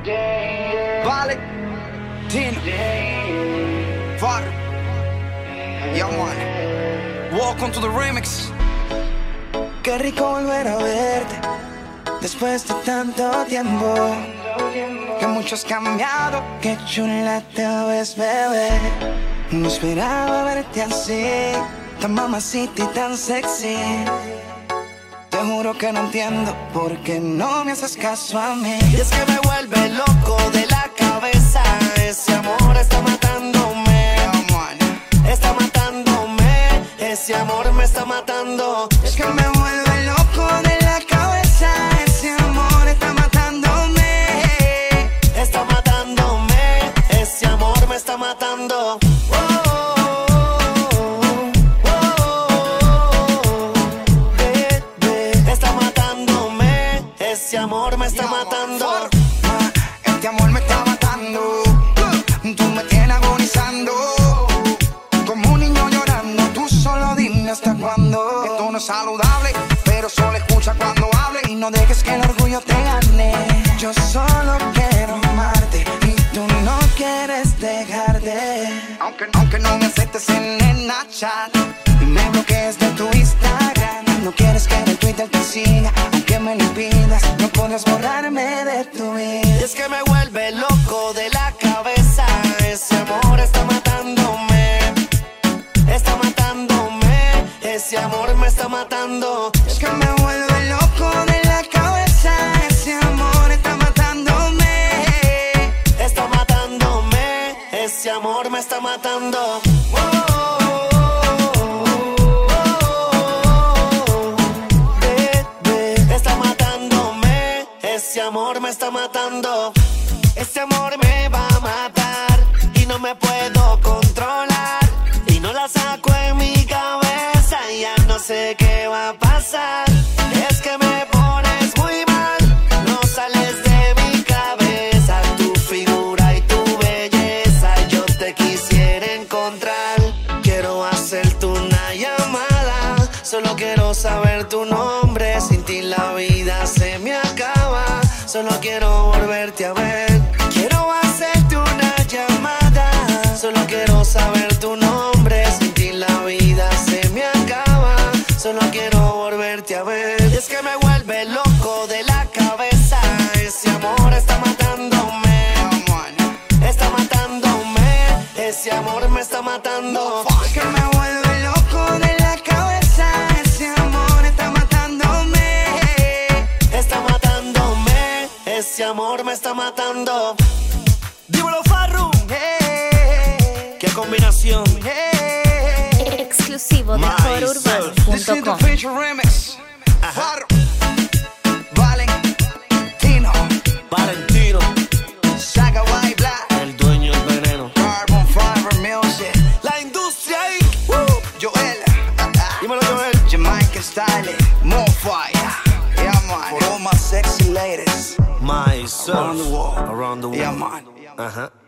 Vale, Tino, Far, yeah man, welcome to the remix. Qué rico volver a verte después de tanto tiempo. Que mucho has cambiado, Qué chula te ves, bebé. No esperaba verte así, tan mamacita y tan sexy. Te juro que no entiendo por qué no me haces caso a mí. Y es que me vuelve loco de la cabeza. Ese amor está matándome. yeah man. Está matándome. Ese amor me está matando. Es que me vuelve loco de la cabeza. Ese amor está matándome. Está matándome. Ese amor me está matando. Está matándome. Ese amor me está matando. Este amor me está matando. Tú me tienes agonizando. Como un niño llorando, tú solo dime hasta cuándo. Esto no es saludable, pero solo escucha cuando hable. Y no dejes que el orgullo te gane. Yo solo quiero amarte y tú no quieres dejarte. Aunque no me aceptes en el Snapchat Y me bloquees de tu Instagram. No quieres que en el Twitter te siga, aunque me lo impidas. No podrás borrarme de tu vida. Y es que me vuelve loco de la cabeza. Ese amor está matándome. Está matándome. Ese amor me está matando. Es que me vuelve loco de la cabeza. Ese amor está matándome. Está matándome. Ese amor me está matando. Está matándome. Ese amor me está matando. Ese amor me va a matar y no me puedo controlar. Y no la saco en mi cabeza y ya no sé qué va a pasar. Es que me pones muy mal, no sales de mi cabeza. Tu figura y tu belleza, yo te quisiera encontrar. Quiero hacerte una llamada, solo quiero saber tu nombre. Sin ti la vida se me acaba, solo quiero volverte a ver. Quiero hacerte una llamada, solo quiero saber tu nombre. Sin ti la vida se me acaba, solo quiero volverte a ver. Y es que me vuelve loco de la cabeza. Ese amor está matándome. yeah man. Está matándome. Ese amor me está matando. Es que me vuelve loco de la cabeza. Ese amor está matándome. Está matándome. Ese amor me está matando. Dímelo, Farru. Qué combinación. Exclusivo de This is the horrorurban.com. feature remix. Far, Valentino, Valentino, Saga White Black, el dueño del veneno. Carbon Fiber Music, La industria ahí. Joel, Dímelo, Joel. Jamaican Style, More Fire, yeah man. For all my sexy ladies Myself. around the world, Around the world. yeah man. Ajá.